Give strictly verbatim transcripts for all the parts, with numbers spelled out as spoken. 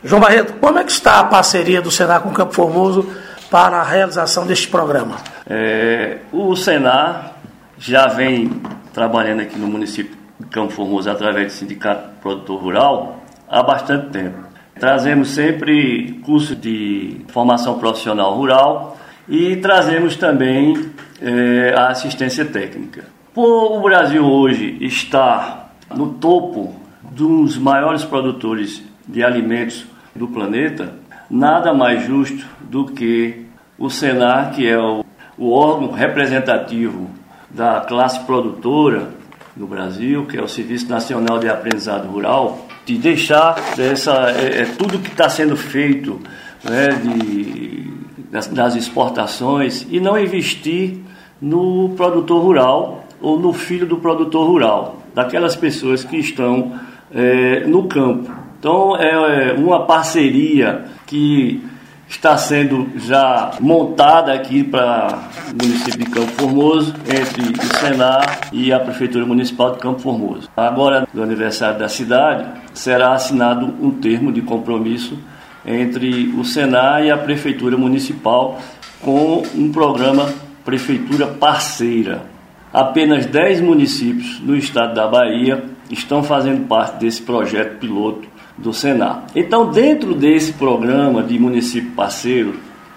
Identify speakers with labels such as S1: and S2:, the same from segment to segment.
S1: João Barreto, como é que está a parceria do Senar com Campo Formoso para a realização deste programa?
S2: É, o Senar já vem trabalhando aqui no município de Campo Formoso através do Sindicato Produtor Rural há bastante tempo. Trazemos sempre curso de formação profissional rural e trazemos também é, a assistência técnica. Por o Brasil hoje estar no topo dos maiores produtores de alimentos do planeta, nada mais justo do que o Senar, que é o, o órgão representativo da classe produtora no Brasil, que é o Serviço Nacional de Aprendizado Rural, de deixar essa, é, é, tudo que está sendo feito, né, de, das, das exportações e não investir no produtor rural ou no filho do produtor rural, daquelas pessoas que estão é, no campo. Então é uma parceria que está sendo já montada aqui para o município de Campo Formoso, entre o Senar e a Prefeitura Municipal de Campo Formoso. Agora, no aniversário da cidade, será assinado um termo de compromisso entre o Senar e a Prefeitura Municipal com um programa Prefeitura Parceira. Apenas dez municípios no estado da Bahia estão fazendo parte desse projeto piloto do Senar. Então, dentro desse programa de município parceiro,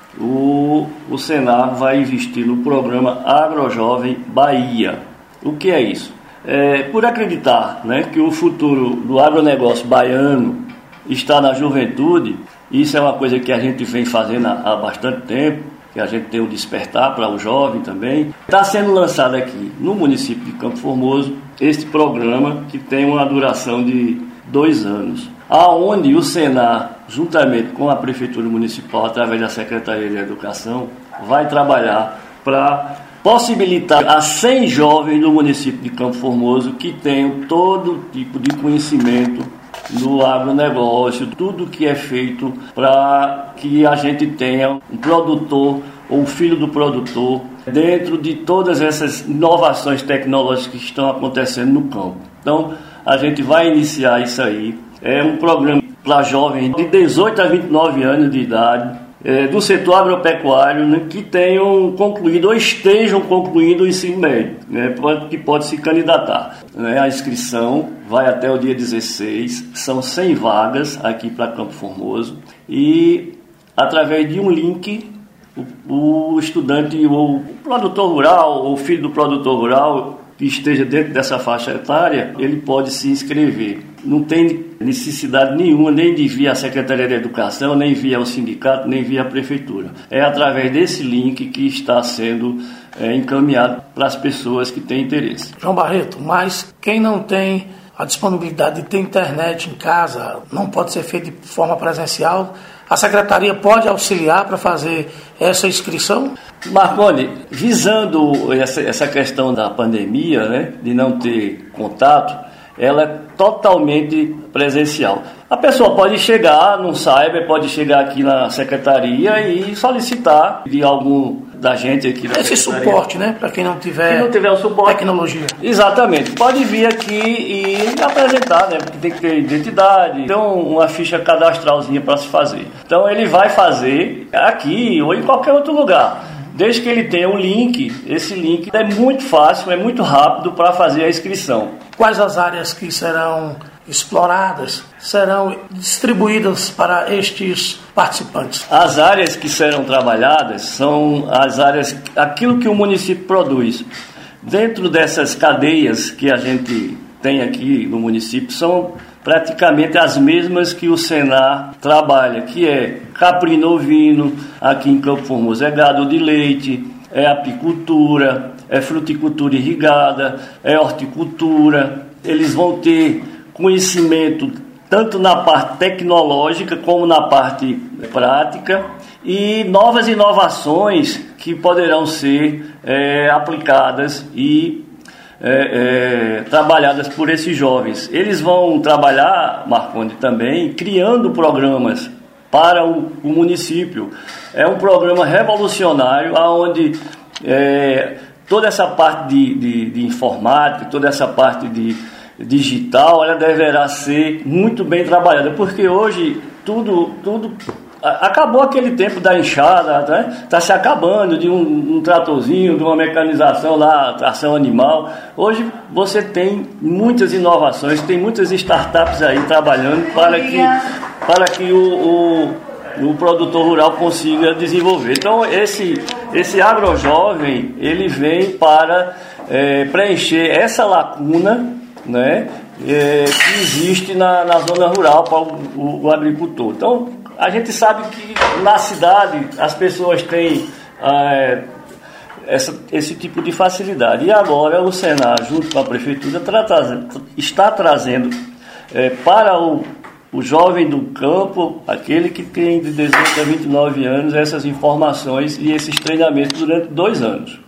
S2: o, o Senar vai investir no programa AgroJovem Bahia. O que é isso? É, por acreditar, né, que o futuro do agronegócio baiano está na juventude, isso é uma coisa que a gente vem fazendo há, há bastante tempo, que a gente tem o despertar para o jovem também. Está sendo lançado aqui no município de Campo Formoso este programa que tem uma duração de dois anos, aonde o Senar, juntamente com a Prefeitura Municipal, através da Secretaria de Educação, vai trabalhar para possibilitar a cem jovens do município de Campo Formoso que tenham todo tipo de conhecimento no agronegócio, tudo que é feito para que a gente tenha um produtor ou um filho do produtor dentro de todas essas inovações tecnológicas que estão acontecendo no campo. Então, a gente vai iniciar isso aí. É um programa para jovens de dezoito a vinte e nove anos de idade, é, do setor agropecuário, né, que tenham concluído ou estejam concluindo o ensino médio, né, pode, que pode se candidatar. Né, a inscrição vai até o dia dezesseis, são cem vagas aqui para Campo Formoso e através de um link o, o estudante ou o produtor rural ou filho do produtor rural que esteja dentro dessa faixa etária, ele pode se inscrever. Não tem necessidade nenhuma nem de via a Secretaria de Educação, nem via o sindicato, nem via a Prefeitura. É através desse link que está sendo é, encaminhado para as pessoas que têm interesse.
S1: João Barreto, mas quem não tem a disponibilidade de ter internet em casa, não pode ser feito de forma presencial, a Secretaria pode auxiliar para fazer essa inscrição?
S2: Marconi, visando essa, essa questão da pandemia, né, de não ter contato, ela é totalmente presencial. A pessoa pode chegar no cyber, pode chegar aqui na secretaria e solicitar de algum da gente aqui da
S1: Esse
S2: secretaria.
S1: Suporte, né? Para quem não tiver,
S2: quem não tiver o suporte,
S1: tecnologia.
S2: Exatamente. Pode vir aqui e apresentar, né? Porque tem que ter identidade, então uma ficha cadastralzinha para se fazer. Então ele vai fazer aqui ou em qualquer outro lugar. Desde que ele tenha o link, esse link é muito fácil, é muito rápido para fazer a inscrição.
S1: Quais as áreas que serão exploradas, serão distribuídas para estes participantes?
S2: As áreas que serão trabalhadas são as áreas, aquilo que o município produz. Dentro dessas cadeias que a gente tem aqui no município, são praticamente as mesmas que o Senar trabalha, que é caprino ovino, aqui em Campo Formoso é gado de leite, é apicultura, é fruticultura irrigada, é horticultura. Eles vão ter conhecimento tanto na parte tecnológica como na parte prática e novas inovações que poderão ser é, aplicadas e É, é, trabalhadas por esses jovens. Eles vão trabalhar, Marconi, também criando programas para o, o município. É um programa revolucionário onde é, toda essa parte de, de, de informática, toda essa parte de digital, ela deverá ser muito bem trabalhada, porque hoje tudo, tudo acabou aquele tempo da enxada, né? Está se acabando de um, um tratorzinho, de uma mecanização lá, tração animal. Hoje você tem muitas inovações, tem muitas startups aí trabalhando para que, para que o, o, o produtor rural consiga desenvolver. Então esse, esse agrojovem, ele vem para é, preencher essa lacuna, né, é, que existe na, na zona rural para o, o, o agricultor. Então a gente sabe que na cidade as pessoas têm é, essa, esse tipo de facilidade. E agora o Senar, junto com a Prefeitura, tra- tra- está trazendo é, para o, o jovem do campo, aquele que tem de dezoito a vinte e nove anos, essas informações e esses treinamentos durante dois anos.